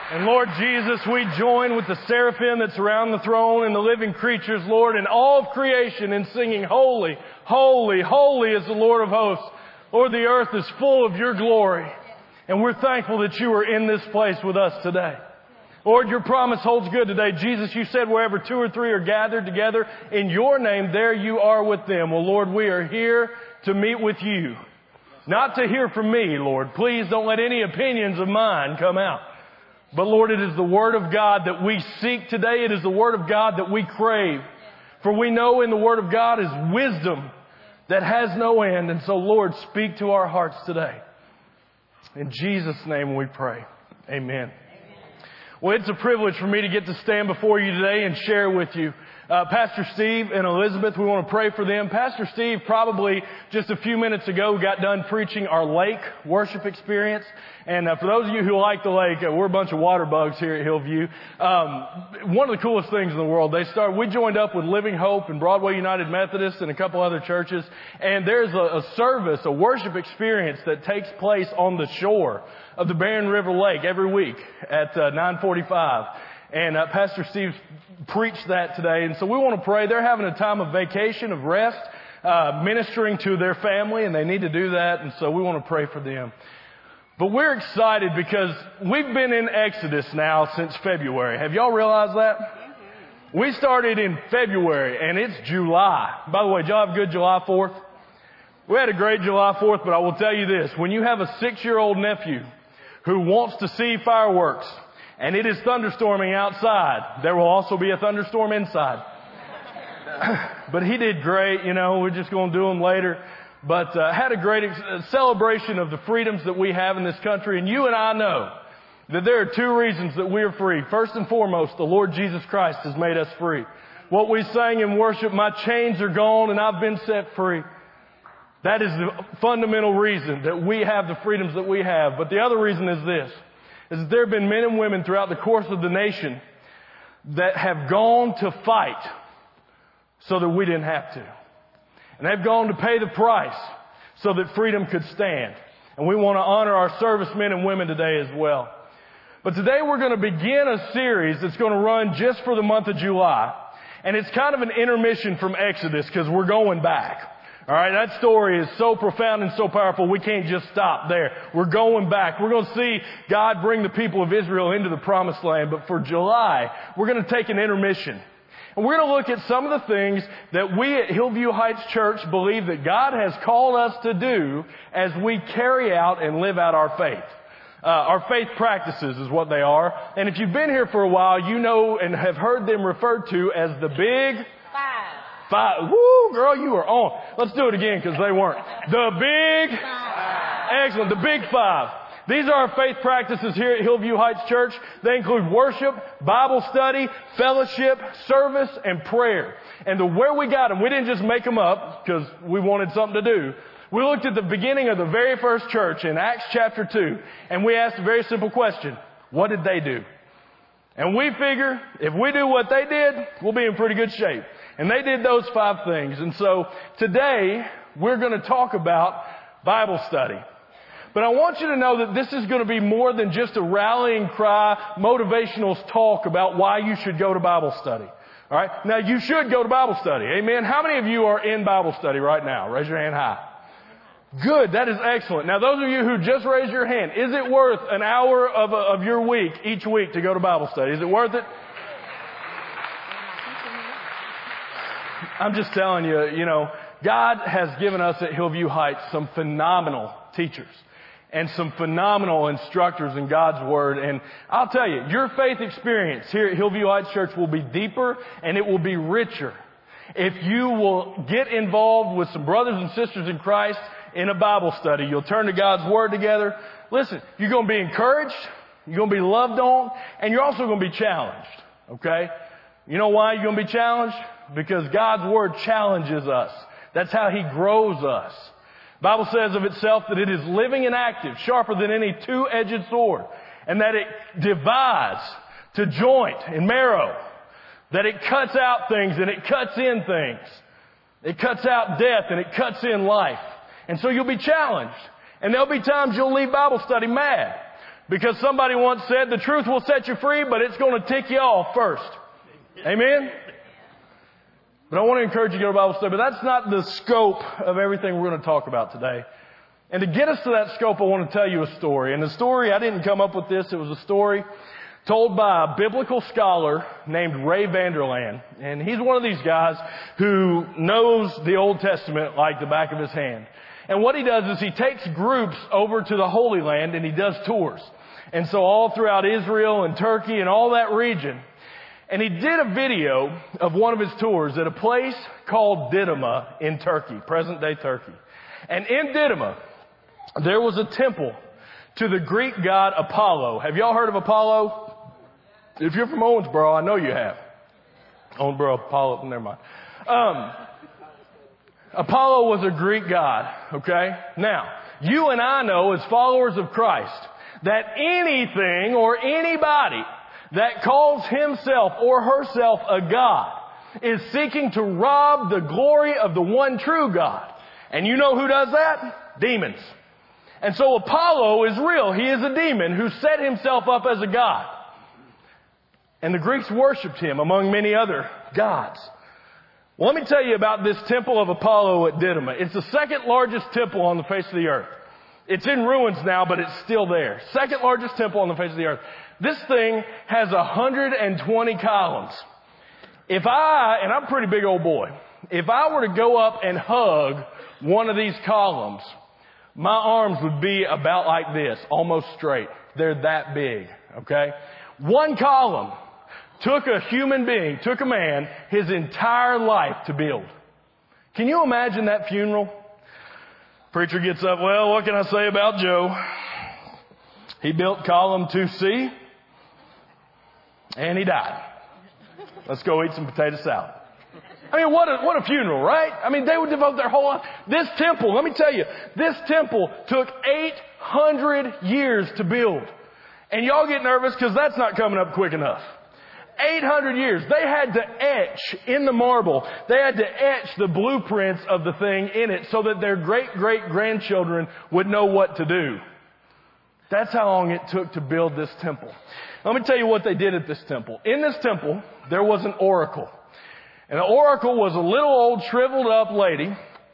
And Lord Jesus, we join with the seraphim that surround the throne and the living creatures, Lord, and all of creation in singing, holy, holy, holy is the Lord of hosts. Lord, the earth is full of your glory. And we're thankful that you are in this place with us today. Lord, your promise holds good today. Jesus, you said wherever 2 or 3 are gathered together in your name, there you are with them. Well, Lord, we are here to meet with you. Not to hear from me, Lord. Please don't let any opinions of mine come out. But Lord, it is the Word of God that we seek today. It is the Word of God that we crave. For we know in the Word of God is wisdom that has no end. And so, Lord, speak to our hearts today. In Jesus' name we pray. Amen. Well, it's a privilege for me to get to stand before you today and share with you. Pastor Steve and Elizabeth, we want to pray for them. Pastor Steve probably just a few minutes ago got done preaching our lake worship experience. And for those of you who like the lake, we're a bunch of water bugs here at Hillview. One of the coolest things in the world, we joined up with Living Hope and Broadway United Methodist and a couple other churches. And there's a service, a worship experience that takes place on the shore of the Barren River Lake every week at 9:45. And Pastor Steve preached that today. And so we want to pray. They're having a time of vacation, of rest, ministering to their family, and they need to do that. And so we want to pray for them. But we're excited because we've been in Exodus now since February. Have y'all realized that? We started in February, and it's July. By the way, did y'all have a good July 4th? We had a great July 4th, but I will tell you this. When you have a 6-year-old nephew who wants to see fireworks, and it is thunderstorming outside, there will also be a thunderstorm inside. But he did great, we're just going to do them later. But had a great celebration of the freedoms that we have in this country. And you and I know that there are 2 reasons that we are free. First and foremost, the Lord Jesus Christ has made us free. What we sang in worship, my chains are gone and I've been set free. That is the fundamental reason that we have the freedoms that we have. But the other reason is this, is that there have been men and women throughout the course of the nation that have gone to fight so that we didn't have to. And they've gone to pay the price so that freedom could stand. And we want to honor our servicemen and women today as well. But today we're going to begin a series that's going to run just for the month of July. And it's kind of an intermission from Exodus because we're going back. All right, that story is so profound and so powerful, we can't just stop there. We're going back. We're going to see God bring the people of Israel into the promised land. But for July, we're going to take an intermission. And we're going to look at some of the things that we at Hillview Heights Church believe that God has called us to do as we carry out and live out our faith. Our faith practices is what they are. And if you've been here for a while, you know and have heard them referred to as the Big Five. Woo, girl, you are on. Let's do it again because they weren't. The Big Five. Excellent. The Big Five. These are our faith practices here at Hillview Heights Church. They include worship, Bible study, fellowship, service, and prayer. And where we got them, we didn't just make them up because we wanted something to do. We looked at the beginning of the very first church in Acts chapter 2, and we asked a very simple question. What did they do? And we figure if we do what they did, we'll be in pretty good shape. And they did those 5 things. And so today we're going to talk about Bible study. But I want you to know that this is going to be more than just a rallying cry, motivational talk about why you should go to Bible study. All right. Now you should go to Bible study. Amen. How many of you are in Bible study right now? Raise your hand high. Good. That is excellent. Now those of you who just raised your hand, is it worth an hour of your week each week to go to Bible study? Is it worth it? I'm just telling you, God has given us at Hillview Heights some phenomenal teachers and some phenomenal instructors in God's Word. And I'll tell you, your faith experience here at Hillview Heights Church will be deeper and it will be richer if you will get involved with some brothers and sisters in Christ in a Bible study. You'll turn to God's Word together. Listen, you're going to be encouraged, you're going to be loved on, and you're also going to be challenged. Okay? You know why you're going to be challenged? Because God's Word challenges us. That's how He grows us. The Bible says of itself that it is living and active, sharper than any 2-edged sword, and that it divides to joint and marrow, that it cuts out things and it cuts in things. It cuts out death and it cuts in life. And so you'll be challenged. And there'll be times you'll leave Bible study mad. Because somebody once said, the truth will set you free, but it's going to tick you off first. Amen? But I want to encourage you to go to Bible study, but that's not the scope of everything we're going to talk about today. And to get us to that scope, I want to tell you a story. And the story, I didn't come up with this. It was a story told by a biblical scholar named Ray Vander Laan. And he's one of these guys who knows the Old Testament like the back of his hand. And what he does is he takes groups over to the Holy Land and he does tours. And so all throughout Israel and Turkey and all that region. And he did a video of one of his tours at a place called Didyma in Turkey, present-day Turkey. And in Didyma, there was a temple to the Greek god Apollo. Have y'all heard of Apollo? If you're from Owensboro, I know you have. Owensboro, Apollo, never mind. Apollo was a Greek god, okay? Now, you and I know as followers of Christ that anything or anybody that calls himself or herself a god is seeking to rob the glory of the one true God. And you know who does that? Demons. And so Apollo is real. He is a demon who set himself up as a god. And the Greeks worshipped him among many other gods. Well, let me tell you about this temple of Apollo at Didyma. It's the second largest temple on the face of the earth. It's in ruins now, but it's still there. Second largest temple on the face of the earth. This thing has 120 columns. And I'm a pretty big old boy, if I were to go up and hug one of these columns, my arms would be about like this, almost straight. They're that big, okay? One column took a human being, took a man, his entire life to build. Can you imagine that funeral? Preacher gets up, well, what can I say about Joe? He built column 2C, and he died. Let's go eat some potato salad. I mean, what a funeral, right? I mean, they would devote their whole life. This temple, let me tell you, this temple took 800 years to build. And y'all get nervous because that's not coming up quick enough. 800 years. They had to etch in the marble. They had to etch the blueprints of the thing in it so that their great-great-grandchildren would know what to do. That's how long it took to build this temple. Let me tell you what they did at this temple. In this temple, there was an oracle. And the oracle was a little old shriveled up lady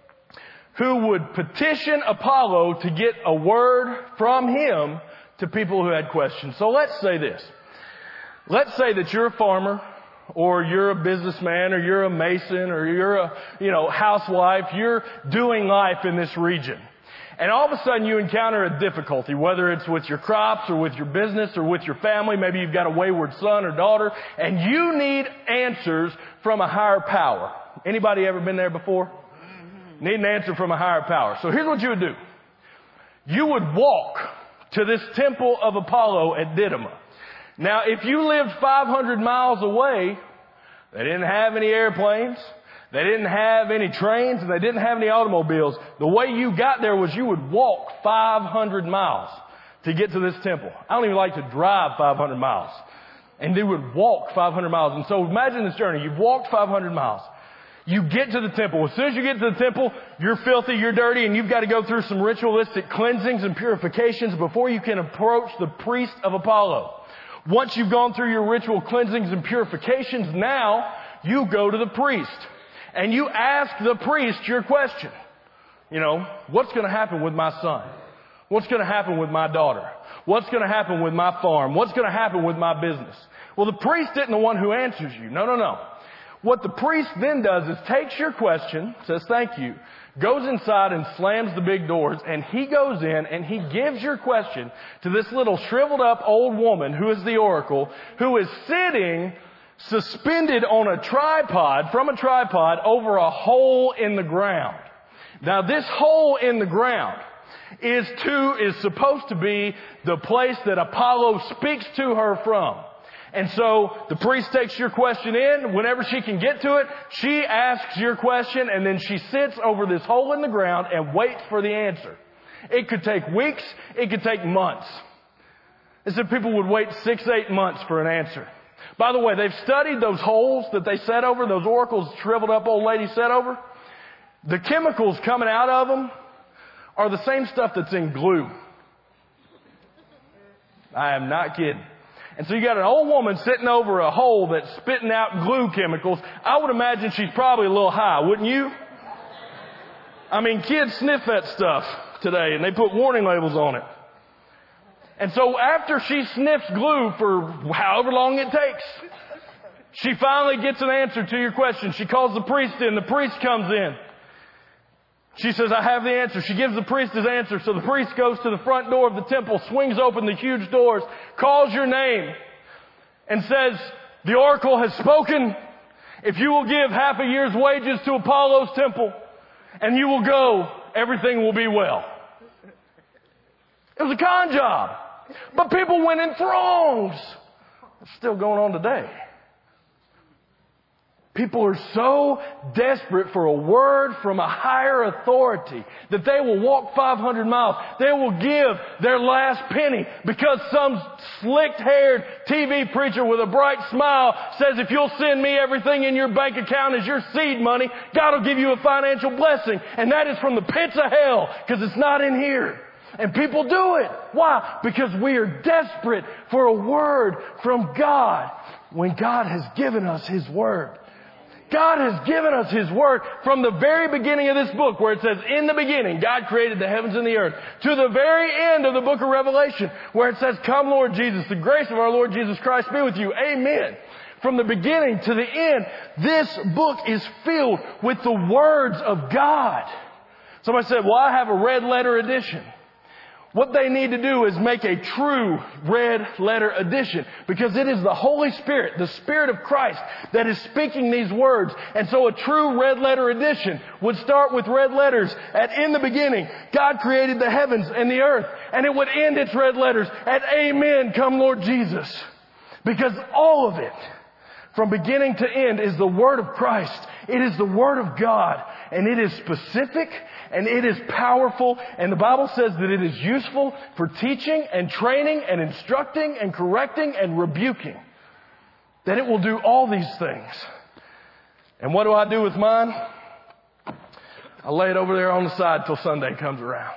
who would petition Apollo to get a word from him to people who had questions. So let's say this. Let's say that you're a farmer, or you're a businessman, or you're a mason, or you're a, housewife. You're doing life in this region. And all of a sudden you encounter a difficulty, whether it's with your crops or with your business or with your family. Maybe you've got a wayward son or daughter, and you need answers from a higher power. Anybody ever been there before? Need an answer from a higher power. So here's what you would do. You would walk to this temple of Apollo at Didyma. Now, if you lived 500 miles away, they didn't have any airplanes. They didn't have any trains, and they didn't have any automobiles. The way you got there was you would walk 500 miles to get to this temple. I don't even like to drive 500 miles. And they would walk 500 miles. And so imagine this journey. You've walked 500 miles. You get to the temple. As soon as you get to the temple, you're filthy, you're dirty, and you've got to go through some ritualistic cleansings and purifications before you can approach the priest of Apollo. Once you've gone through your ritual cleansings and purifications, now you go to the priest. And you ask the priest your question. What's going to happen with my son? What's going to happen with my daughter? What's going to happen with my farm? What's going to happen with my business? Well, the priest isn't the one who answers you. No. What the priest then does is takes your question, says thank you, goes inside and slams the big doors, and he goes in and he gives your question to this little shriveled up old woman who is the oracle, who is sitting suspended on a tripod, from a tripod over a hole in the ground. Now this hole in the ground is supposed to be the place that Apollo speaks to her from. And so the priest takes your question in. Whenever she can get to it, she asks your question, and then she sits over this hole in the ground and waits for the answer. It could take weeks. It could take months. It said people would wait 6-8 months for an answer. By the way, they've studied those holes that they sat over, those oracles shriveled up old lady sat over. The chemicals coming out of them are the same stuff that's in glue. I am not kidding. And so you got an old woman sitting over a hole that's spitting out glue chemicals. I would imagine she's probably a little high, wouldn't you? I mean, kids sniff that stuff today and they put warning labels on it. And so after she sniffs glue for however long it takes, she finally gets an answer to your question. She calls the priest in. The priest comes in. She says, I have the answer. She gives the priest his answer. So the priest goes to the front door of the temple, swings open the huge doors, calls your name, and says, the oracle has spoken. If you will give half a year's wages to Apollo's temple, and you will go, everything will be well. It was a con job. But people went in throngs. It's still going on today. People are so desperate for a word from a higher authority that they will walk 500 miles. They will give their last penny because some slick-haired TV preacher with a bright smile says, if you'll send me everything in your bank account as your seed money, God will give you a financial blessing. And that is from the pits of hell because it's not in here. And people do it. Why? Because we are desperate for a word from God when God has given us His word. God has given us His word from the very beginning of this book where it says, in the beginning, God created the heavens and the earth, to the very end of the book of Revelation where it says, come Lord Jesus, the grace of our Lord Jesus Christ be with you. Amen. From the beginning to the end, this book is filled with the words of God. Somebody said, well, I have a red letter edition. What they need to do is make a true red letter edition because it is the Holy Spirit, the Spirit of Christ that is speaking these words. And so a true red letter edition would start with red letters at in the beginning, God created the heavens and the earth. And it would end its red letters at Amen, come Lord Jesus. Because all of it, from beginning to end, is the Word of Christ. It is the Word of God. And it is specific and it is powerful. And the Bible says that it is useful for teaching and training and instructing and correcting and rebuking. That it will do all these things. And what do I do with mine? I lay it over there on the side till Sunday comes around.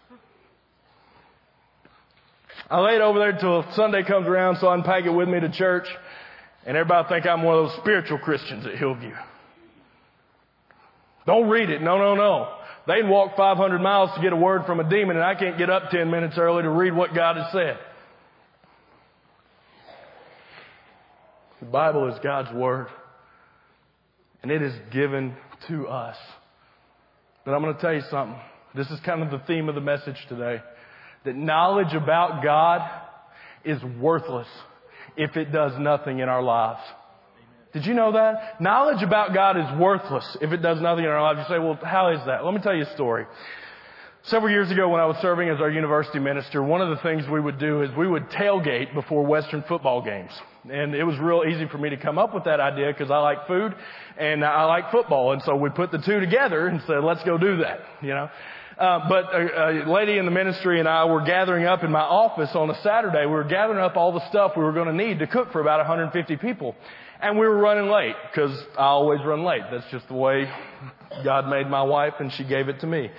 I lay it over there till Sunday comes around so I can take it with me to church. And everybody think I'm one of those spiritual Christians at Hillview. Don't read it. No. They can walk 500 miles to get a word from a demon, and I can't get up 10 minutes early to read what God has said. The Bible is God's Word, and it is given to us. But I'm going to tell you something. This is kind of the theme of the message today. That knowledge about God is worthless if it does nothing in our lives. Did you know that? Knowledge about God is worthless if it does nothing in our lives. You say, well, how is that? Let me tell you a story. Several years ago when I was serving as our university minister, one of the things we would do is we would tailgate before Western football games. And it was real easy for me to come up with that idea because I like food and I like football. And so we put the two together and said, let's go do that, you know. But a lady in the ministry and I were gathering up in my office on a Saturday. We were gathering up all the stuff we were going to need to cook for about 150 people. And we were running late because I always run late. That's just the way God made my wife and she gave it to me.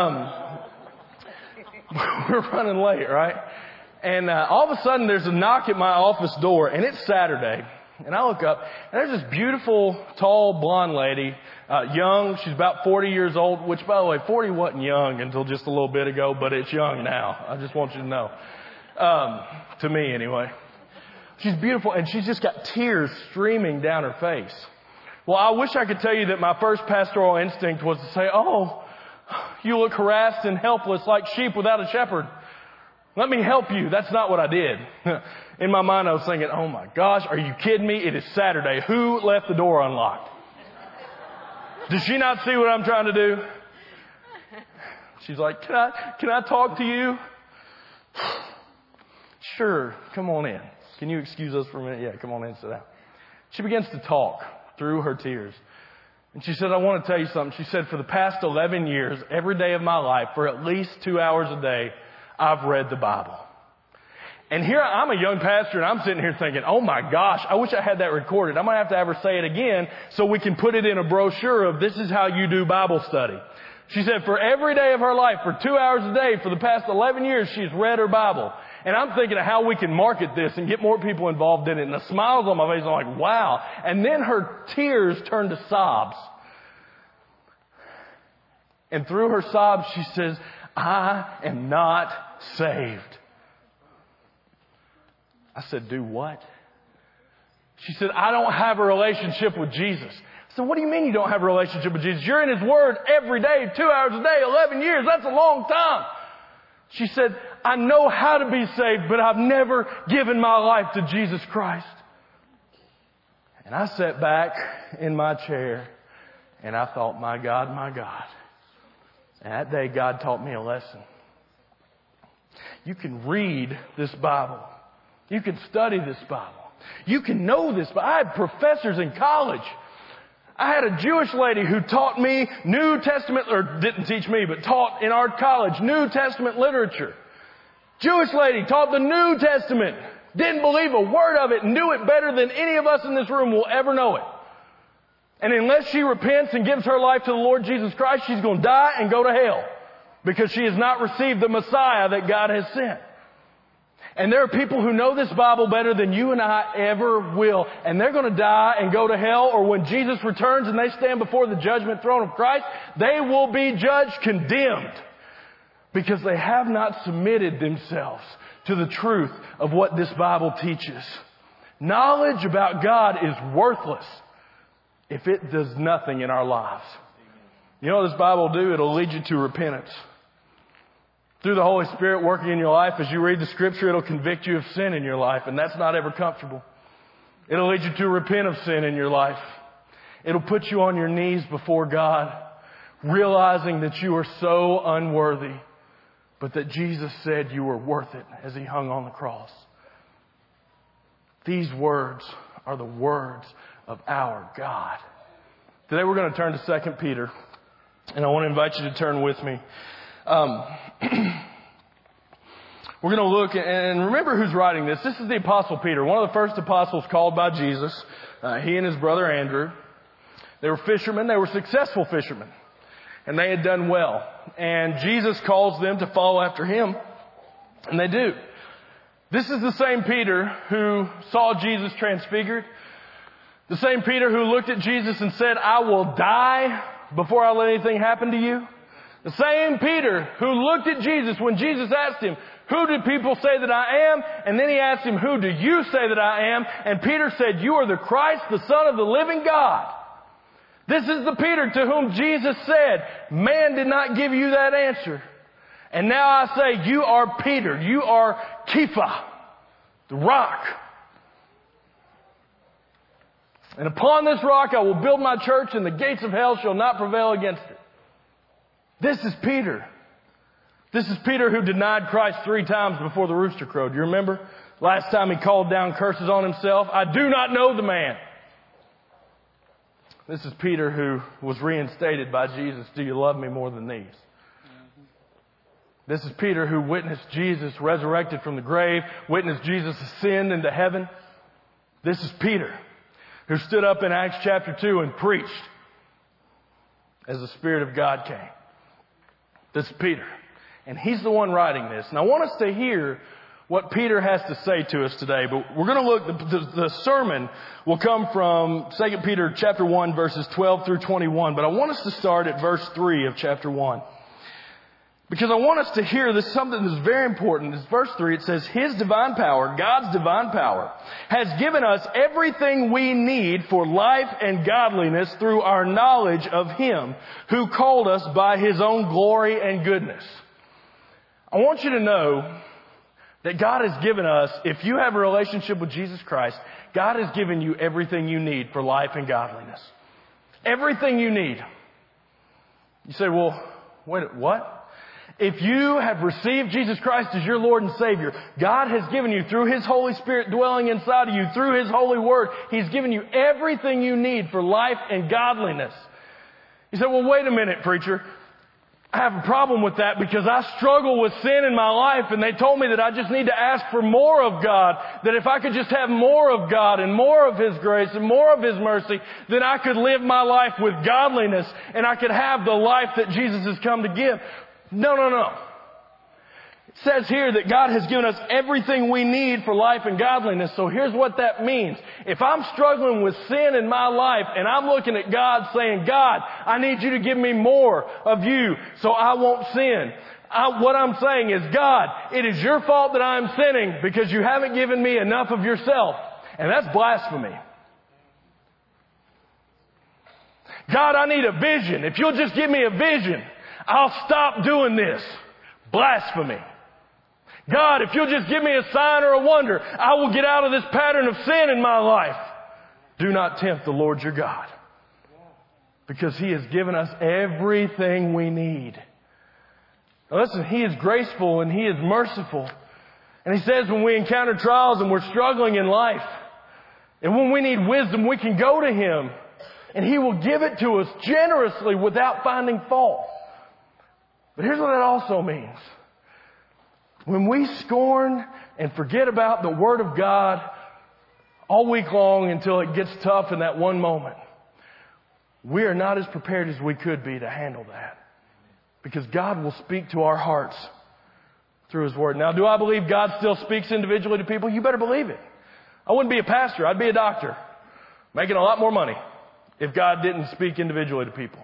We're running late, right? And all of a sudden there's a knock at my office door and it's Saturday. And I look up and there's this beautiful, tall, blonde lady, young. She's about 40 years old, which by the way, 40 wasn't young until just a little bit ago, but it's young now. I just want you to know. To me anyway. She's beautiful and she's just got tears streaming down her face. Well, I wish I could tell you that my first pastoral instinct was to say, oh, you look harassed and helpless like sheep without a shepherd. Let me help you. That's not what I did. In my mind, I was thinking, oh my gosh, are you kidding me? It is Saturday. Who left the door unlocked? Does she not see what I'm trying to do? She's like, can I talk to you? Sure. Come on in. Can you excuse us for a minute? Yeah, come on in, sit down. She begins to talk through her tears. And she said, I want to tell you something. She said, for the past 11 years, every day of my life, for at least 2 hours a day, I've read the Bible. And here I'm a young pastor and I'm sitting here thinking, oh my gosh, I wish I had that recorded. I'm going to have her say it again so we can put it in a brochure of this is how you do Bible study. She said for every day of her life, for 2 hours a day, for the past 11 years, she's read her Bible. And I'm thinking of how we can market this and get more people involved in it. And the smiles on my face, I'm like, wow. And then her tears turned to sobs. And through her sobs, she says, I am not saved. I said, do what? She said, I don't have a relationship with Jesus. I said, what do you mean you don't have a relationship with Jesus? You're in His Word every day, 2 hours a day, 11 years. That's a long time. She said, I know how to be saved, but I've never given my life to Jesus Christ. And I sat back in my chair and I thought, my God, my God. And that day God taught me a lesson. You can read this Bible. You can study this Bible. You can know this. But I had professors in college. I had a Jewish lady who taught me New Testament, or didn't teach me, but taught in our college New Testament literature. Jewish lady taught the New Testament. Didn't believe a word of it. Knew it better than any of us in this room will ever know it. And unless she repents and gives her life to the Lord Jesus Christ, she's going to die and go to hell. Because she has not received the Messiah that God has sent. And there are people who know this Bible better than you and I ever will. And they're going to die and go to hell. Or when Jesus returns and they stand before the judgment throne of Christ, they will be judged condemned. Because they have not submitted themselves to the truth of what this Bible teaches. Knowledge about God is worthless if it does nothing in our lives. You know what this Bible will do? It'll lead you to repentance. Through the Holy Spirit working in your life, as you read the Scripture, it'll convict you of sin in your life, and that's not ever comfortable. It'll lead you to repent of sin in your life. It'll put you on your knees before God, realizing that you are so unworthy, but that Jesus said you were worth it as He hung on the cross. These words are the words of our God. Today we're going to turn to 2 Peter, and I want to invite you to turn with me. We're going to look, and remember who's writing this. This is the Apostle Peter, one of the first apostles called by Jesus. He and his brother Andrew. They were fishermen. They were successful fishermen. And they had done well. And Jesus calls them to follow after Him. And they do. This is the same Peter who saw Jesus transfigured. The same Peter who looked at Jesus and said, I will die before I let anything happen to you. The same Peter who looked at Jesus when Jesus asked him, who do people say that I am? And then He asked him, who do you say that I am? And Peter said, you are the Christ, the Son of the living God. This is the Peter to whom Jesus said, man did not give you that answer. And now I say, you are Peter. You are Kepha, the rock. And upon this rock I will build my church, and the gates of hell shall not prevail against it. This is Peter. This is Peter who denied Christ 3 times before the rooster crowed. You remember? Last time he called down curses on himself. I do not know the man. This is Peter who was reinstated by Jesus. Do you love me more than these? This is Peter who witnessed Jesus resurrected from the grave, witnessed Jesus ascend into heaven. This is Peter who stood up in Acts chapter 2 and preached as the Spirit of God came. This is Peter. And he's the one writing this. And I want us to hear what Peter has to say to us today. But we're going to look, the sermon will come from 2 Peter chapter 1, verses 12 through 21. But I want us to start at verse 3 of chapter 1. Because I want us to hear this, something that's very important. It's verse 3. It says, His divine power, God's divine power, has given us everything we need for life and godliness through our knowledge of Him who called us by His own glory and goodness. I want you to know that God has given us, if you have a relationship with Jesus Christ, God has given you everything you need for life and godliness. Everything you need. You say, well, wait, what? If you have received Jesus Christ as your Lord and Savior, God has given you, through His Holy Spirit dwelling inside of you, through His holy Word, He's given you everything you need for life and godliness. You say, well, wait a minute, preacher. I have a problem with that because I struggle with sin in my life, and they told me that I just need to ask for more of God, that if I could just have more of God and more of His grace and more of His mercy, then I could live my life with godliness and I could have the life that Jesus has come to give. No. says here that God has given us everything we need for life and godliness. So here's what that means. If I'm struggling with sin in my life and I'm looking at God saying, God, I need you to give me more of you so I won't sin. What I'm saying is, God, it is your fault that I'm sinning because you haven't given me enough of yourself. And that's blasphemy. God, I need a vision. If you'll just give me a vision, I'll stop doing this. Blasphemy. God, if you'll just give me a sign or a wonder, I will get out of this pattern of sin in my life. Do not tempt the Lord your God. Because He has given us everything we need. Now listen, He is graceful and He is merciful. And He says when we encounter trials and we're struggling in life, and when we need wisdom, we can go to Him. And He will give it to us generously without finding fault. But here's what that also means. When we scorn and forget about the Word of God all week long until it gets tough in that one moment, we are not as prepared as we could be to handle that. Because God will speak to our hearts through His Word. Now, do I believe God still speaks individually to people? You better believe it. I wouldn't be a pastor. I'd be a doctor. Making a lot more money if God didn't speak individually to people.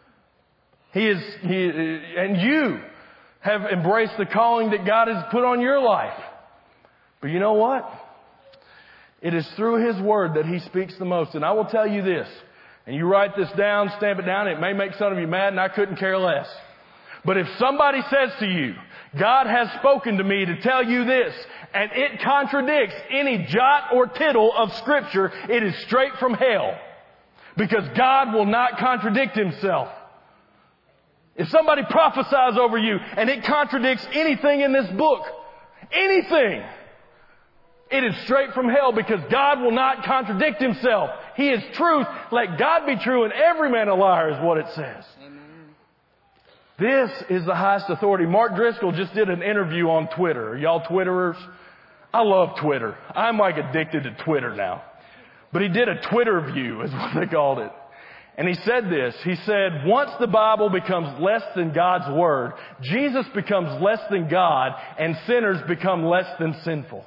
And you have embraced the calling that God has put on your life. But you know what? It is through His Word that He speaks the most. And I will tell you this, and you write this down, stamp it down, it may make some of you mad, and I couldn't care less. But if somebody says to you, God has spoken to me to tell you this, and it contradicts any jot or tittle of Scripture, it is straight from hell. Because God will not contradict Himself. If somebody prophesies over you and it contradicts anything in this book, anything, it is straight from hell because God will not contradict Himself. He is truth. Let God be true and every man a liar is what it says. Amen. This is the highest authority. Mark Driscoll just did an interview on Twitter. Are y'all Twitterers? I love Twitter. I'm like addicted to Twitter now. But he did a Twitter view is what they called it. And he said this. He said, once the Bible becomes less than God's Word, Jesus becomes less than God, and sinners become less than sinful.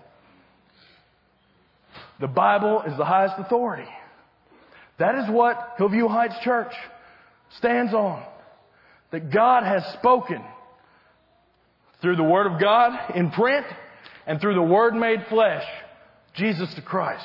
The Bible is the highest authority. That is what Hillview Heights Church stands on. That God has spoken through the Word of God in print and through the Word made flesh, Jesus the Christ.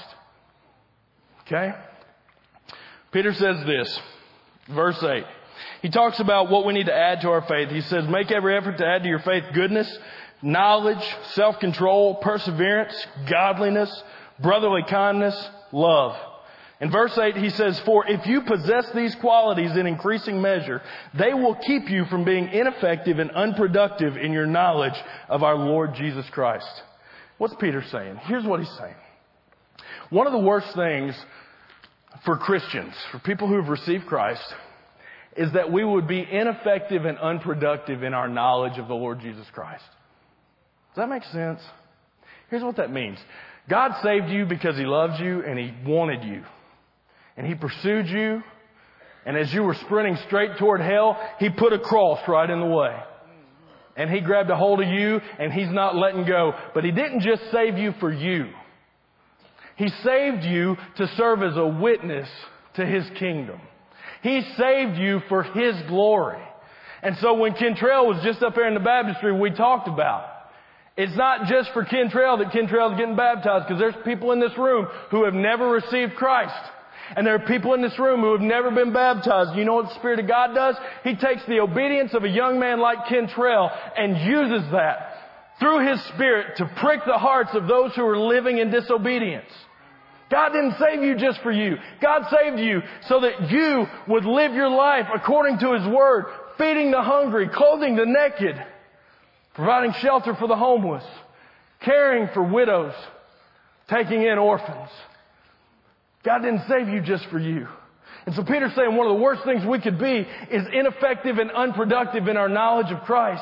Okay? Peter says this, verse 8. He talks about what we need to add to our faith. He says, make every effort to add to your faith goodness, knowledge, self-control, perseverance, godliness, brotherly kindness, love. In verse 8 he says, for if you possess these qualities in increasing measure, they will keep you from being ineffective and unproductive in your knowledge of our Lord Jesus Christ. What's Peter saying? Here's what he's saying. One of the worst things for Christians, for people who have received Christ, is that we would be ineffective and unproductive in our knowledge of the Lord Jesus Christ. Does that make sense? Here's what that means. God saved you because He loved you and He wanted you. And He pursued you. And as you were sprinting straight toward hell, He put a cross right in the way. And He grabbed a hold of you and He's not letting go. But He didn't just save you for you. He saved you to serve as a witness to His kingdom. He saved you for His glory. And so when Ken Trail was just up there in the baptistry, we talked about, it's not just for Ken Trail that Ken Trail is getting baptized, because there's people in this room who have never received Christ. And there are people in this room who have never been baptized. You know what the Spirit of God does? He takes the obedience of a young man like Ken Trail and uses that through His Spirit to prick the hearts of those who are living in disobedience. God didn't save you just for you. God saved you so that you would live your life according to His Word, feeding the hungry, clothing the naked, providing shelter for the homeless, caring for widows, taking in orphans. God didn't save you just for you. And so Peter's saying one of the worst things we could be is ineffective and unproductive in our knowledge of Christ.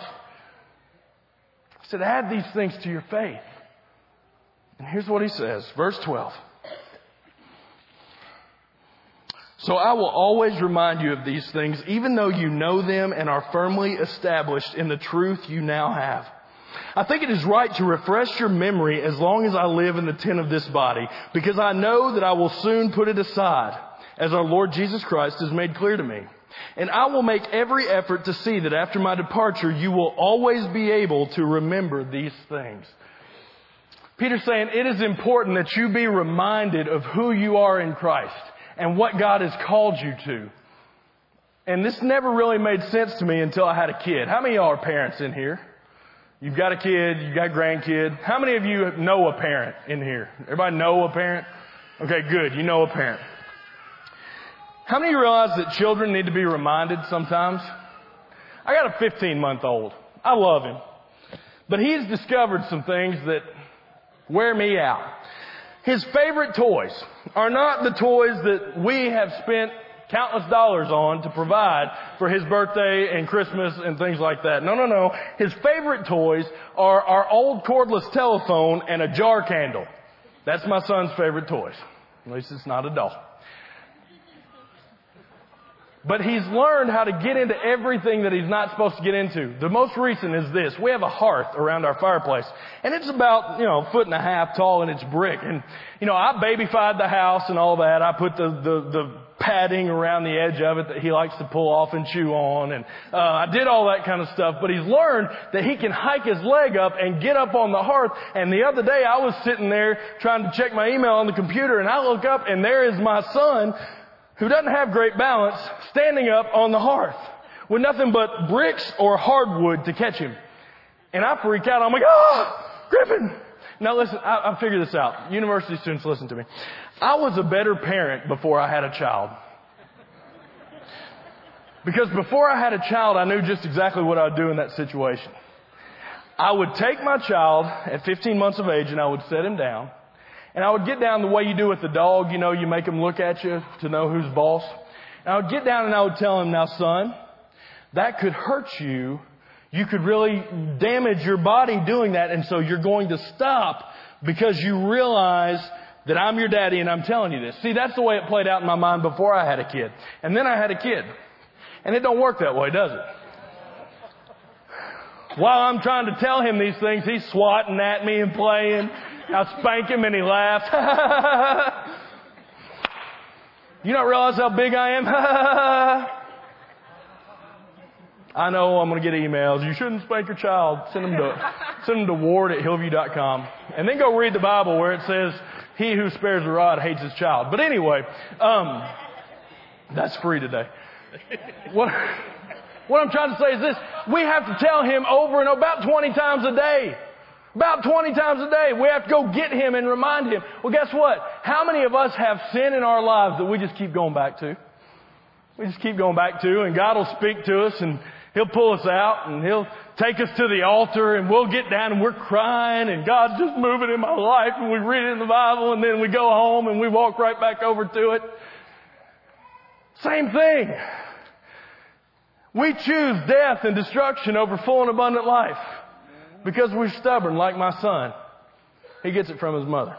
He said, add these things to your faith. And here's what he says, verse 12. So I will always remind you of these things, even though you know them and are firmly established in the truth you now have. I think it is right to refresh your memory as long as I live in the tent of this body, because I know that I will soon put it aside, as our Lord Jesus Christ has made clear to me. And I will make every effort to see that after my departure, you will always be able to remember these things. Peter's saying it is important that you be reminded of who you are in Christ and what God has called you to. And this never really made sense to me until I had a kid. How many of y'all are parents in here? You've got a kid, you've got a grandkid. How many of you know a parent in here? Everybody know a parent? Okay, good. You know a parent. How many of you realize that children need to be reminded sometimes? I got a 15-month-old. I love him. But he's discovered some things that wear me out. His favorite toys are not the toys that we have spent countless dollars on to provide for his birthday and Christmas and things like that. No. His favorite toys are our old cordless telephone and a jar candle. That's my son's favorite toys. At least it's not a doll. But he's learned how to get into everything that he's not supposed to get into. The most recent is this. We have a hearth around our fireplace. And it's about, a foot and a half tall and it's brick. And, I babyfied the house and all that. I put the padding around the edge of it that he likes to pull off and chew on. And I did all that kind of stuff. But he's learned that he can hike his leg up and get up on the hearth. And the other day I was sitting there trying to check my email on the computer. And I look up and there is my son, who doesn't have great balance, standing up on the hearth with nothing but bricks or hardwood to catch him. And I freak out. I'm like, Griffin! Now listen, I figured this out. University students, listen to me. I was a better parent before I had a child. Because before I had a child, I knew just exactly what I would do in that situation. I would take my child at 15 months of age and I would set him down. And I would get down the way you do with the dog. You make him look at you to know who's boss. And I would get down and I would tell him, now son, that could hurt you. You could really damage your body doing that. And so you're going to stop because you realize that I'm your daddy and I'm telling you this. See, that's the way it played out in my mind before I had a kid. And then I had a kid. And it don't work that way, does it? While I'm trying to tell him these things, he's swatting at me and playing. I spank him and he laughs. You don't realize how big I am? I know I'm going to get emails. You shouldn't spank your child. Send them to ward@hillview.com. And then go read the Bible where it says, he who spares the rod hates his child. But anyway, that's free today. What I'm trying to say is this. We have to tell him over and about 20 times a day. About 20 times a day. We have to go get him and remind him. Well, guess what? How many of us have sin in our lives that we just keep going back to? We just keep going back to, and God will speak to us and He'll pull us out and He'll take us to the altar and we'll get down and we're crying and God's just moving in my life and we read it in the Bible and then we go home and we walk right back over to it. Same thing. We choose death and destruction over full and abundant life. Because we're stubborn like my son. He gets it from his mother.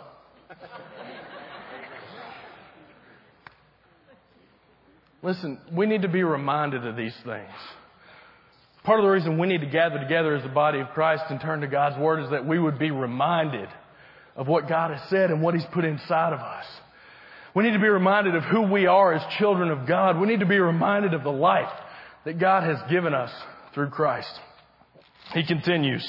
Listen, we need to be reminded of these things. Part of the reason we need to gather together as the body of Christ and turn to God's Word is that we would be reminded of what God has said and what He's put inside of us. We need to be reminded of who we are as children of God. We need to be reminded of the life that God has given us through Christ. He continues.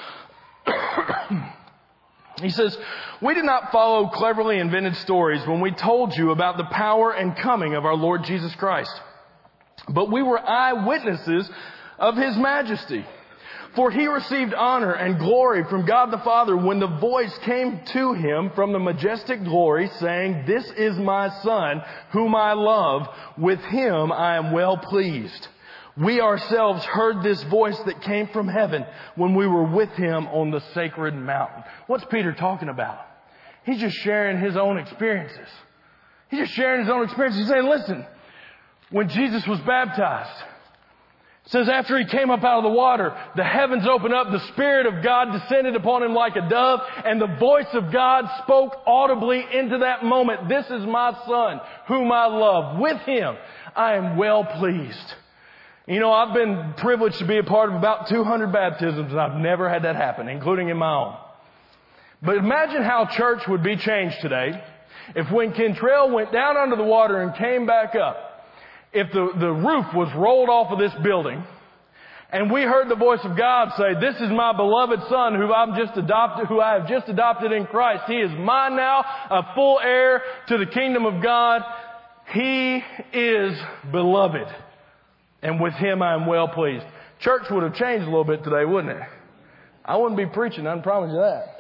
He says, we did not follow cleverly invented stories when we told you about the power and coming of our Lord Jesus Christ. But we were eyewitnesses of His majesty. For He received honor and glory from God the Father when the voice came to Him from the majestic glory saying, this is my Son whom I love. With Him I am well pleased. We ourselves heard this voice that came from heaven when we were with Him on the sacred mountain. What's Peter talking about? He's just sharing his own experiences. He's just sharing his own experiences. He's saying, listen, when Jesus was baptized, it says after He came up out of the water, the heavens opened up, the Spirit of God descended upon Him like a dove, and the voice of God spoke audibly into that moment. This is my Son, whom I love. With Him I am well pleased. You know, I've been privileged to be a part of about 200 baptisms, and I've never had that happen, including in my own. But imagine how church would be changed today if when Kentrail went down under the water and came back up, if the roof was rolled off of this building, and we heard the voice of God say, "This is my beloved Son who I have just adopted in Christ. He is mine now, a full heir to the kingdom of God. He is beloved. And with Him I am well pleased." Church would have changed a little bit today, wouldn't it? I wouldn't be preaching, I can promise you that.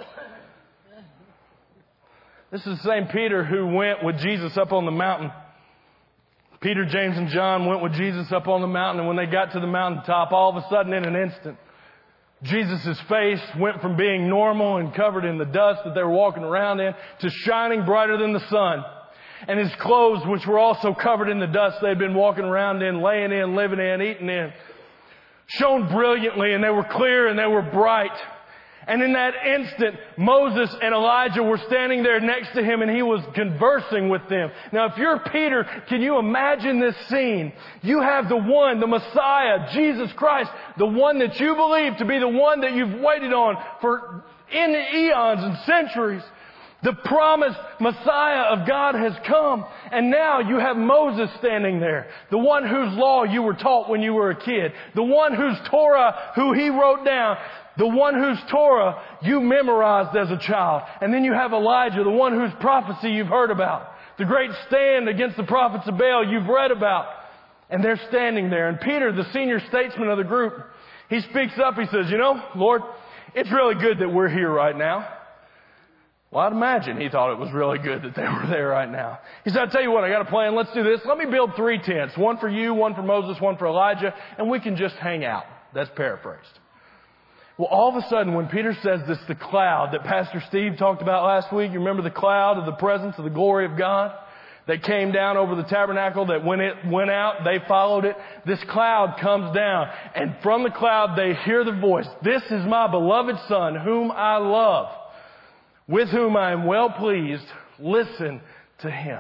This is the same Peter who went with Jesus up on the mountain. Peter, James, and John went with Jesus up on the mountain, and when they got to the mountaintop, all of a sudden in an instant, Jesus' face went from being normal and covered in the dust that they were walking around in to shining brighter than the sun. And His clothes, which were also covered in the dust they'd been walking around in, laying in, living in, eating in, shone brilliantly, and they were clear and they were bright. And in that instant, Moses and Elijah were standing there next to Him, and He was conversing with them. Now, if you're Peter, can you imagine this scene? You have the one, the Messiah, Jesus Christ, the one that you believe to be the one that you've waited on for eons and centuries. The promised Messiah of God has come. And now you have Moses standing there. The one whose law you were taught when you were a kid. The one whose Torah, who he wrote down. The one whose Torah you memorized as a child. And then you have Elijah, the one whose prophecy you've heard about. The great stand against the prophets of Baal you've read about. And they're standing there. And Peter, the senior statesman of the group, he speaks up. He says, "You know, Lord, it's really good that we're here right now." Well, I'd imagine he thought it was really good that they were there right now. He said, "I'll tell you what, I got a plan. Let's do this. Let me build 3 tents. One for you, one for Moses, one for Elijah, and we can just hang out." That's paraphrased. Well, all of a sudden, when Peter says this, the cloud that Pastor Steve talked about last week, you remember the cloud of the presence of the glory of God that came down over the tabernacle, that when it went out, they followed it. This cloud comes down, and from the cloud they hear the voice, "This is my beloved Son, whom I love, with whom I am well pleased. Listen to Him."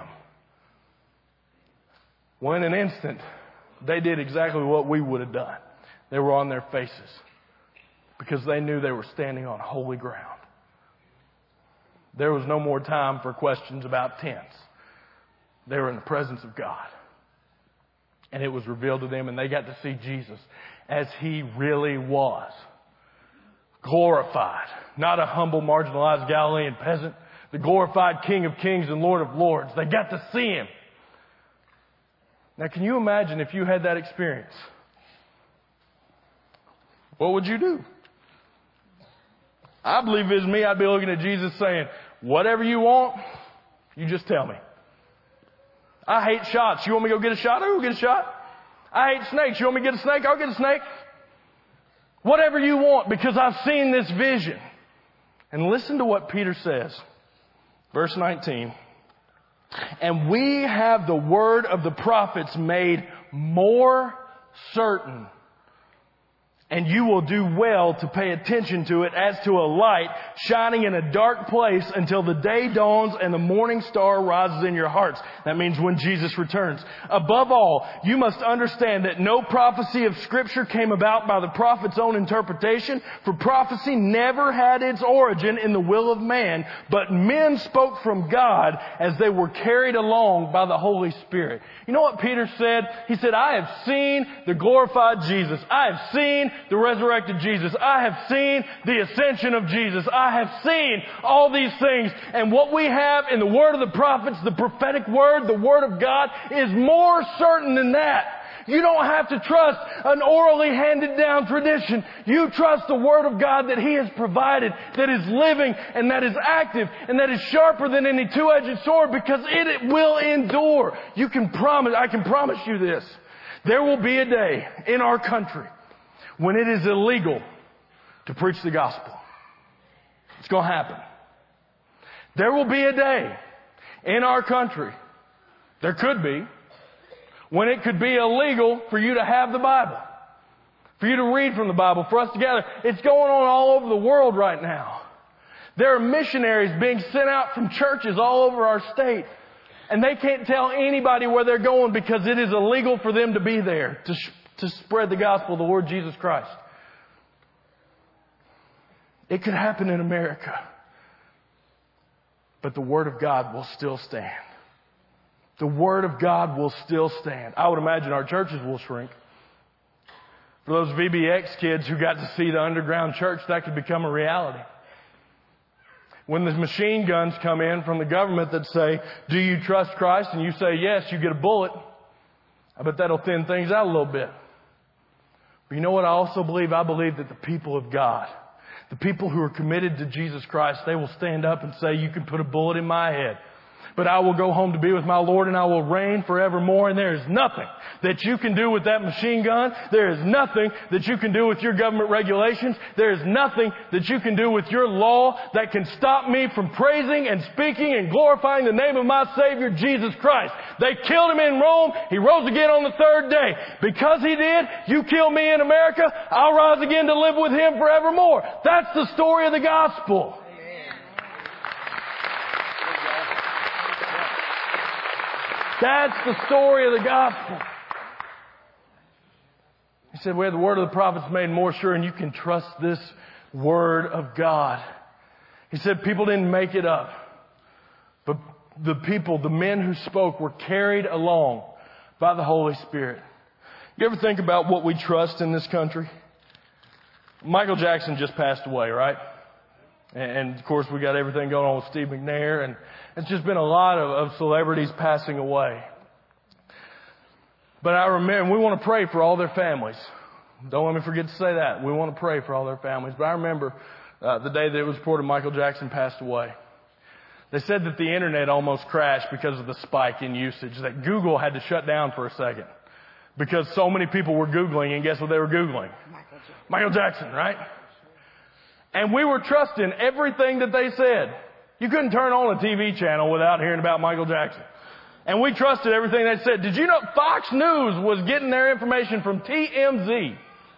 Well, in an instant, they did exactly what we would have done. They were on their faces because they knew they were standing on holy ground. There was no more time for questions about tents. They were in the presence of God. And it was revealed to them, and they got to see Jesus as He really was. Glorified. Not a humble, marginalized Galilean peasant. The glorified King of Kings and Lord of Lords. They got to see Him. Now, can you imagine if you had that experience? What would you do? I believe if it was me, I'd be looking at Jesus saying, "Whatever you want, you just tell me. I hate shots. You want me to go get a shot? I'll go get a shot. I hate snakes. You want me to get a snake? I'll get a snake. Whatever you want, because I've seen this vision." And listen to what Peter says. Verse 19. "And we have the word of the prophets made more certain. And you will do well to pay attention to it as to a light shining in a dark place until the day dawns and the morning star rises in your hearts." That means when Jesus returns. "Above all, you must understand that no prophecy of Scripture came about by the prophet's own interpretation, for prophecy never had its origin in the will of man, but men spoke from God as they were carried along by the Holy Spirit." You know what Peter said? He said, "I have seen the glorified Jesus. I have seen the resurrected Jesus. I have seen the ascension of Jesus. I have seen all these things. And what we have in the word of the prophets, the prophetic word, the word of God, is more certain than that. You don't have to trust an orally handed down tradition. You trust the word of God that He has provided, that is living and that is active and that is sharper than any two-edged sword, because it will endure. I can promise you this. There will be a day in our country when it is illegal to preach the gospel. It's going to happen. There will be a day in our country, there could be, when it could be illegal for you to have the Bible, for you to read from the Bible, for us to gather. It's going on all over the world right now. There are missionaries being sent out from churches all over our state, and they can't tell anybody where they're going because it is illegal for them to be there, to to spread the gospel of the Lord Jesus Christ. It could happen in America, but the Word of God will still stand. The Word of God will still stand. I would imagine our churches will shrink. For those VBX kids who got to see the underground church, that could become a reality. When the machine guns come in from the government that say, do you trust Christ? And you say yes, you get a bullet. I bet that'll thin things out a little bit. But you know what I also believe? I believe that the people of God, the people who are committed to Jesus Christ, they will stand up and say, you can put a bullet in my head, but I will go home to be with my Lord and I will reign forevermore. And there is nothing that you can do with that machine gun. There is nothing that you can do with your government regulations. There is nothing that you can do with your law that can stop me from praising and speaking and glorifying the name of my Savior, Jesus Christ. They killed Him in Rome. He rose again on the third day. Because He did, you kill me in America, I'll rise again to live with Him forevermore. That's the story of the gospel. That's the story of the gospel. He said, we have the word of the prophets made more sure, and you can trust this word of God. He said people didn't make it up. But the people, the men who spoke, were carried along by the Holy Spirit. You ever think about what we trust in this country? Michael Jackson just passed away, right? And of course we got everything going on with Steve McNair, and it's just been a lot of celebrities passing away. But I remember, and we want to pray for all their families. Don't let me forget to say that. We want to pray for all their families. But I remember the day that it was reported Michael Jackson passed away. They said that the internet almost crashed because of the spike in usage, that Google had to shut down for a second because so many people were Googling, and guess what they were Googling? Michael Jackson, right? And we were trusting everything that they said. You couldn't turn on a TV channel without hearing about Michael Jackson. And we trusted everything they said. Did you know Fox News was getting their information from TMZ?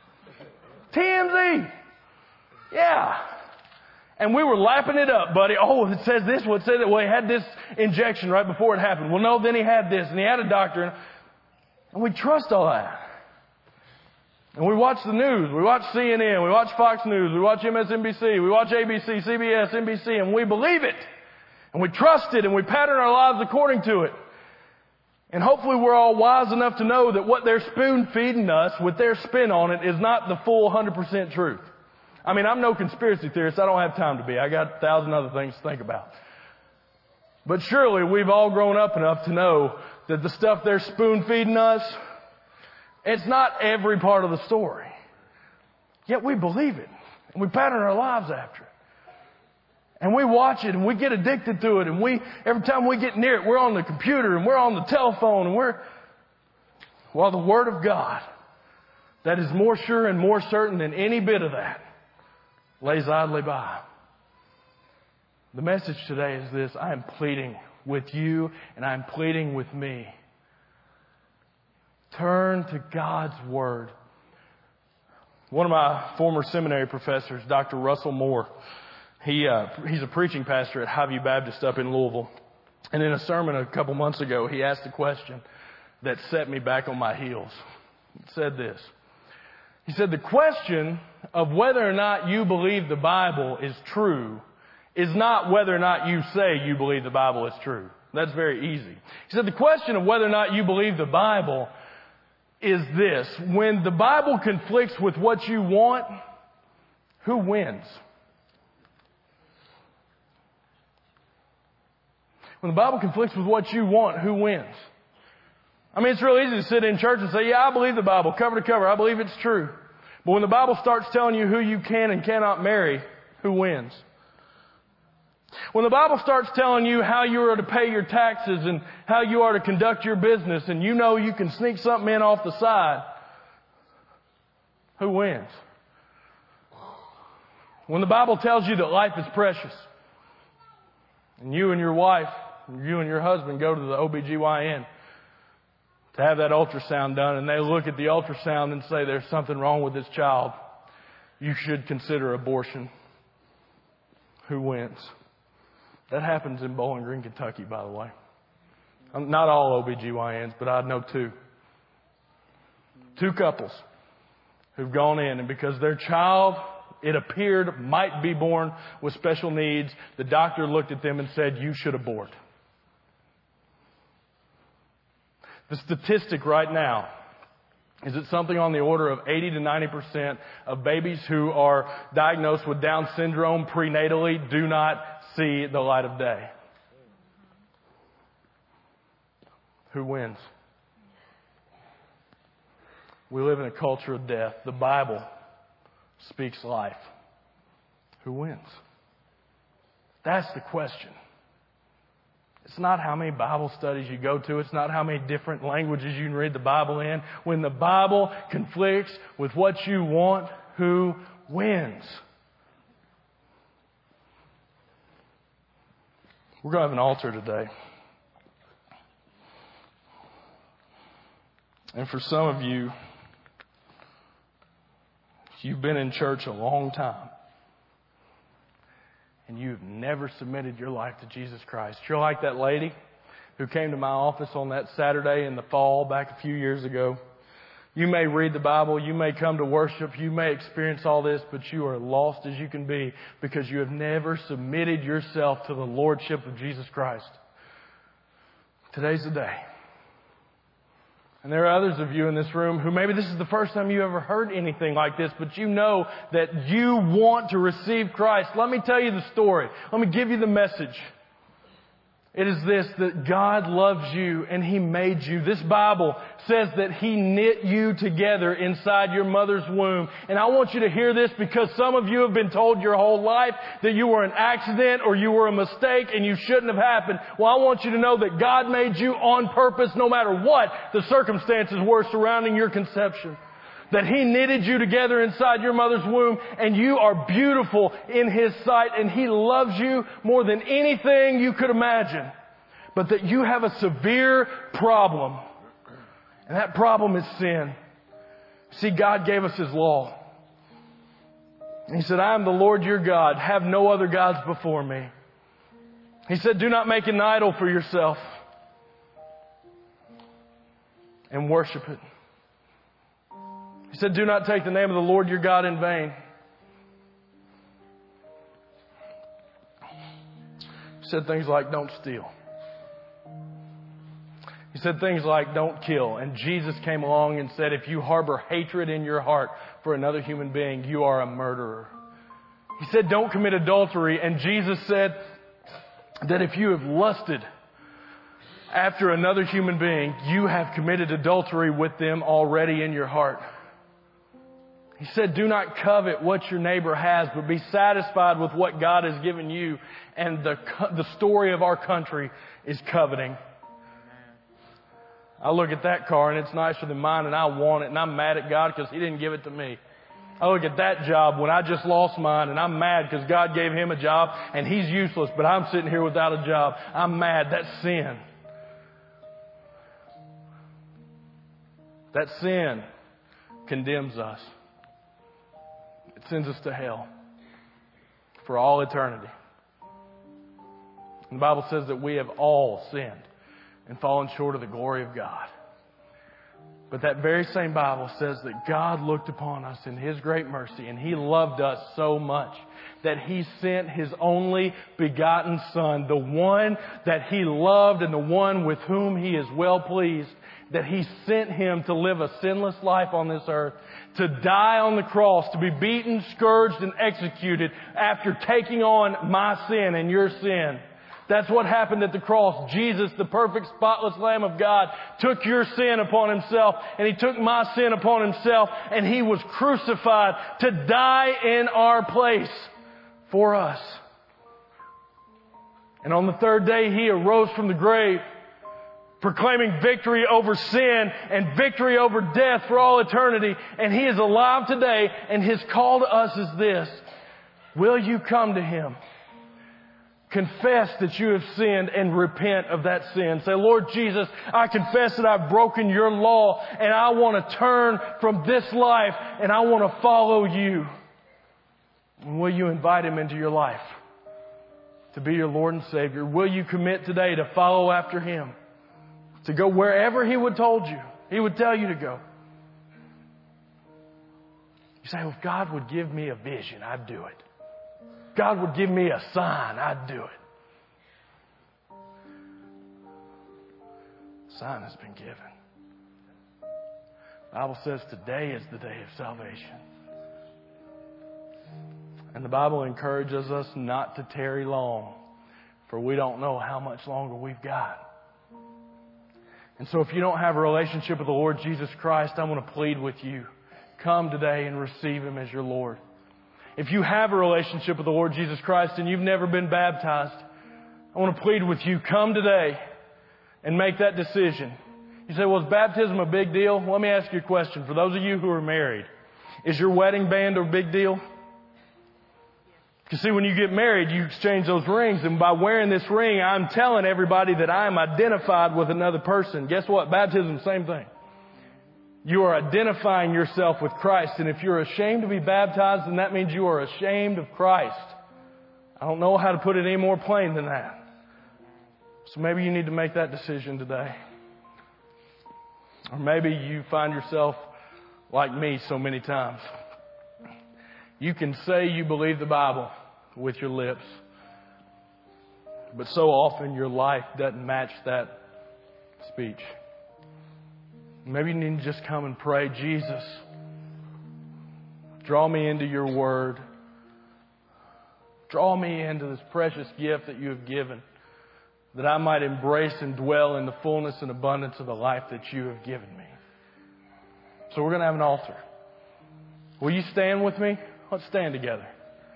TMZ! Yeah. And we were lapping it up, buddy. Oh, it says this, well, it said that. Well, he had this injection right before it happened. Well, no, then he had this, and he had a doctor. And we trust all that. And we watch the news. We watch CNN. We watch Fox News. We watch MSNBC. We watch ABC, CBS, NBC, and we believe it. And we trust it, and we pattern our lives according to it. And hopefully we're all wise enough to know that what they're spoon-feeding us with their spin on it is not the full 100% truth. I mean, I'm no conspiracy theorist. I don't have time to be. I got 1,000 other things to think about. But surely we've all grown up enough to know that the stuff they're spoon-feeding us, it's not every part of the story. Yet we believe it. And we pattern our lives after it. And we watch it and we get addicted to it. And every time we get near it, we're on the computer and we're on the telephone and while the Word of God, that is more sure and more certain than any bit of that, lays idly by. The message today is this: I am pleading with you and I am pleading with me. Turn to God's Word. One of my former seminary professors, Dr. Russell Moore, he's a preaching pastor at Highview Baptist up in Louisville. And in a sermon a couple months ago, he asked a question that set me back on my heels. It said this. He said, the question of whether or not you believe the Bible is true is not whether or not you say you believe the Bible is true. That's very easy. He said, the question of whether or not you believe the Bible is this: when the Bible conflicts with what you want, who wins? When the Bible conflicts with what you want, who wins? I mean, it's real easy to sit in church and say, yeah, I believe the Bible, cover to cover. I believe it's true. But when the Bible starts telling you who you can and cannot marry, who wins? When the Bible starts telling you how you are to pay your taxes and how you are to conduct your business, and you know you can sneak something in off the side, who wins? When the Bible tells you that life is precious, and you and your wife, you and your husband go to the OBGYN to have that ultrasound done, and they look at the ultrasound and say there's something wrong with this child, you should consider abortion. Who wins? That happens in Bowling Green, Kentucky, by the way. Not all OBGYNs, but I know two. Two couples who've gone in, and because their child, it appeared, might be born with special needs, the doctor looked at them and said, "You should abort." The statistic right now is that something on the order of 80 to 90% of babies who are diagnosed with Down syndrome prenatally do not see the light of day. Who wins? We live in a culture of death. The Bible speaks life. Who wins? That's the question. It's not how many Bible studies you go to. It's not how many different languages you can read the Bible in. When the Bible conflicts with what you want, who wins? We're going to have an altar today. And for some of you, you've been in church a long time, and you've never submitted your life to Jesus Christ. You're like that lady who came to my office on that Saturday in the fall back a few years ago. You may read the Bible, you may come to worship, you may experience all this, but you are lost as you can be because you have never submitted yourself to the Lordship of Jesus Christ. Today's the day. And there are others of you in this room who maybe this is the first time you ever heard anything like this, but you know that you want to receive Christ. Let me tell you the story. Let me give you the message. It is this, that God loves you and He made you. This Bible says that He knit you together inside your mother's womb. And I want you to hear this because some of you have been told your whole life that you were an accident or you were a mistake and you shouldn't have happened. Well, I want you to know that God made you on purpose no matter what the circumstances were surrounding your conception. That He knitted you together inside your mother's womb and you are beautiful in His sight and He loves you more than anything you could imagine. But that you have a severe problem. And that problem is sin. See, God gave us His law. He said, "I am the Lord your God. Have no other gods before me." He said, "Do not make an idol for yourself and worship it." He said, "Do not take the name of the Lord your God in vain." He said things like, "Don't steal." He said things like, "Don't kill." And Jesus came along and said, if you harbor hatred in your heart for another human being, you are a murderer. He said, "Don't commit adultery." And Jesus said that if you have lusted after another human being, you have committed adultery with them already in your heart. He said, "Do not covet what your neighbor has, but be satisfied with what God has given you." And the story of our country is coveting. I look at that car and it's nicer than mine and I want it and I'm mad at God because He didn't give it to me. I look at that job when I just lost mine and I'm mad because God gave him a job and he's useless, but I'm sitting here without a job. I'm mad. That's sin. That sin condemns us. It sends us to hell for all eternity. And the Bible says that we have all sinned and fallen short of the glory of God. But that very same Bible says that God looked upon us in His great mercy and He loved us so much that He sent His only begotten Son, the one that He loved and the one with whom He is well pleased, that He sent Him to live a sinless life on this earth, to die on the cross, to be beaten, scourged, and executed after taking on my sin and your sin. That's what happened at the cross. Jesus, the perfect, spotless Lamb of God, took your sin upon Himself, and He took my sin upon Himself, and He was crucified to die in our place for us. And on the third day, He arose from the grave, proclaiming victory over sin and victory over death for all eternity. And He is alive today, and His call to us is this: will you come to Him? Confess that you have sinned and repent of that sin. Say, "Lord Jesus, I confess that I've broken your law and I want to turn from this life and I want to follow you." And will you invite Him into your life to be your Lord and Savior? Will you commit today to follow after Him? To go wherever He would tell you to go. You say, well, if God would give me a vision, I'd do it. If God would give me a sign, I'd do it. The sign has been given. The Bible says today is the day of salvation. And the Bible encourages us not to tarry long, for we don't know how much longer we've got. And so if you don't have a relationship with the Lord Jesus Christ, I want to plead with you. Come today and receive Him as your Lord. If you have a relationship with the Lord Jesus Christ and you've never been baptized, I want to plead with you. Come today and make that decision. You say, well, is baptism a big deal? Let me ask you a question. For those of you who are married, is your wedding band a big deal? Because see, when you get married, you exchange those rings. And by wearing this ring, I'm telling everybody that I am identified with another person. Guess what? Baptism, same thing. You are identifying yourself with Christ. And if you're ashamed to be baptized, then that means you are ashamed of Christ. I don't know how to put it any more plain than that. So maybe you need to make that decision today. Or maybe you find yourself like me so many times. You can say you believe the Bible with your lips, but so often your life doesn't match that speech. Maybe you need to just come and pray, Jesus, draw me into your word. Draw me into this precious gift that you have given, that I might embrace and dwell in the fullness and abundance of the life that you have given me. So we're going to have an altar. Will you stand with me? Let's stand together.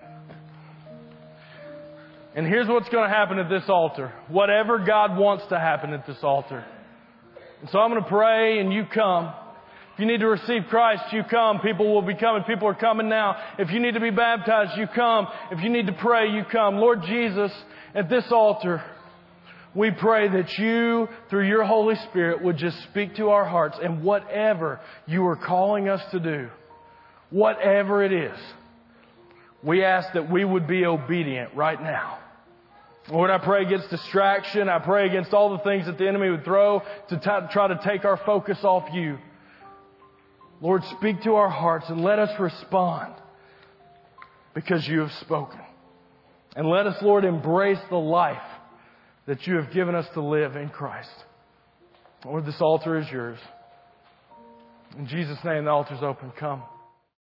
And here's what's going to happen at this altar. Whatever God wants to happen at this altar. And so I'm going to pray and you come. If you need to receive Christ, you come. People will be coming. People are coming now. If you need to be baptized, you come. If you need to pray, you come. Lord Jesus, at this altar, we pray that you, through your Holy Spirit, would just speak to our hearts. And whatever you are calling us to do, whatever it is, we ask that we would be obedient right now. Lord, I pray against distraction. I pray against all the things that the enemy would throw to try to take our focus off you. Lord, speak to our hearts and let us respond because you have spoken. And let us, Lord, embrace the life that you have given us to live in Christ. Lord, this altar is yours. In Jesus' name, the altar's open. Come.